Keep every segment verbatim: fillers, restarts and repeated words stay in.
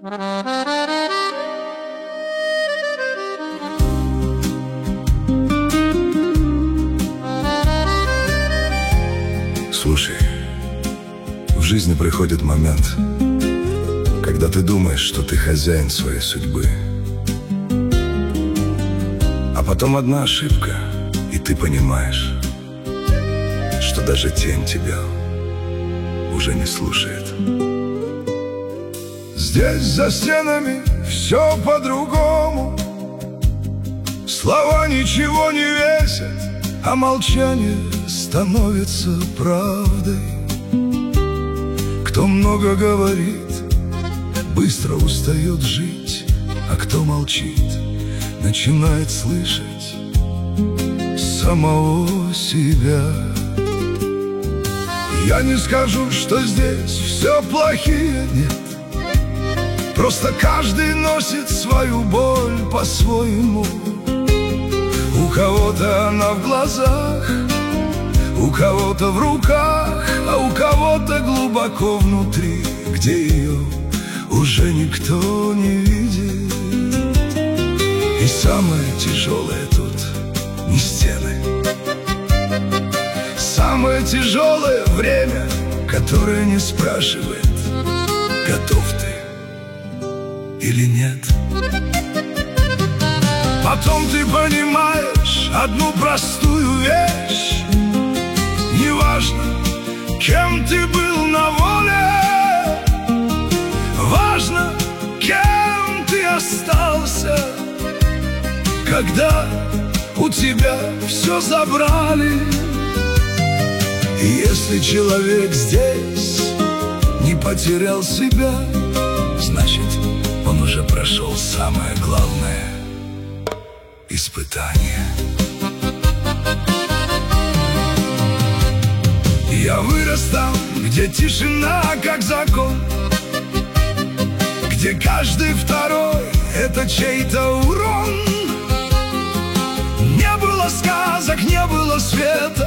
Слушай, в жизни приходит момент, когда ты думаешь, что ты хозяин своей судьбы. А потом одна ошибка, и ты понимаешь, что даже тень тебя уже не слушает. Здесь за стенами все по-другому. Слова ничего не весят, а молчание становится правдой. Кто много говорит, быстро устает жить, а кто молчит, начинает слышать самого себя. Я не скажу, что здесь все плохие, нет. Просто каждый носит свою боль по-своему. У кого-то она в глазах, у кого-то в руках, а у кого-то глубоко внутри, где ее уже никто не видит. И самое тяжелое тут не стены. Самое тяжелое время, которое не спрашивает, готов ты или нет. Потом ты понимаешь одну простую вещь: неважно, кем ты был на воле, важно, кем ты остался, когда у тебя все забрали. И если человек здесь не потерял себя, значит, он уже прошел самое главное испытание. Я вырос там, где тишина как закон, где каждый второй — это чей-то урон. Не было сказок, не было света,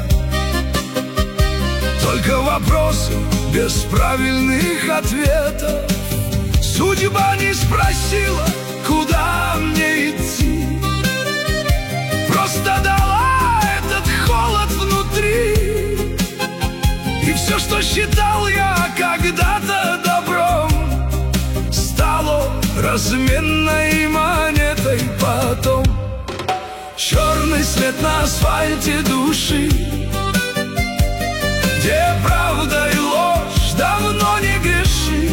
только вопросы без правильных ответов. Судьба не спросила, куда мне идти, просто дала этот холод внутри. И все, что считал я когда-то добром, стало разменной монетой потом. Черный след на асфальте души, где правда и ложь давно не греши.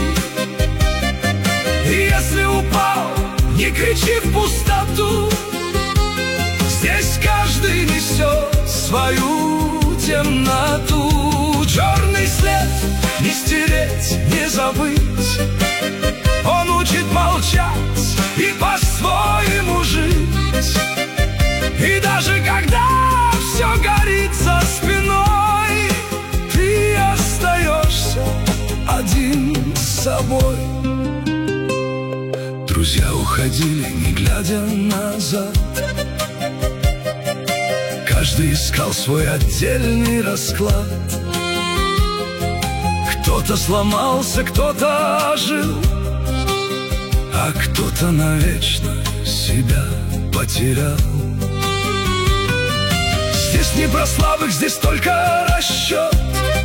И если упал, не кричи в пустоту, здесь каждый несет свою темноту. Черный след не стереть, не забыть, он учит молчать и по-своему жить. И даже когда все горит за спиной, ты остаешься один с собой. Друзья уходили, не глядя назад, каждый искал свой отдельный расклад. Кто-то сломался, кто-то ожил, а кто-то навечно себя потерял. Здесь не про слабых, здесь только расчет.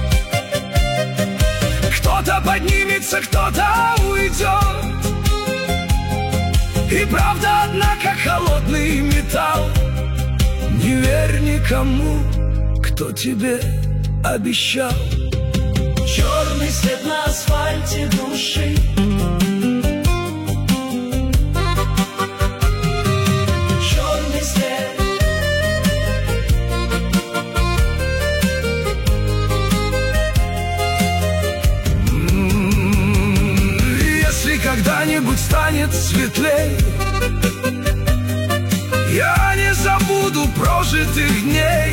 Кто-то поднимется, кто-то уйдет. И правда одна, как холодный металл: не верь никому, кто тебе обещал. Черный след на асфальте души, черный след. Если когда-нибудь станет светлей, я не забуду прожитых дней.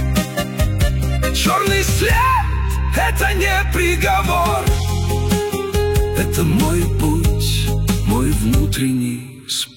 Черный след — это не приговор, это мой путь, мой внутренний спор.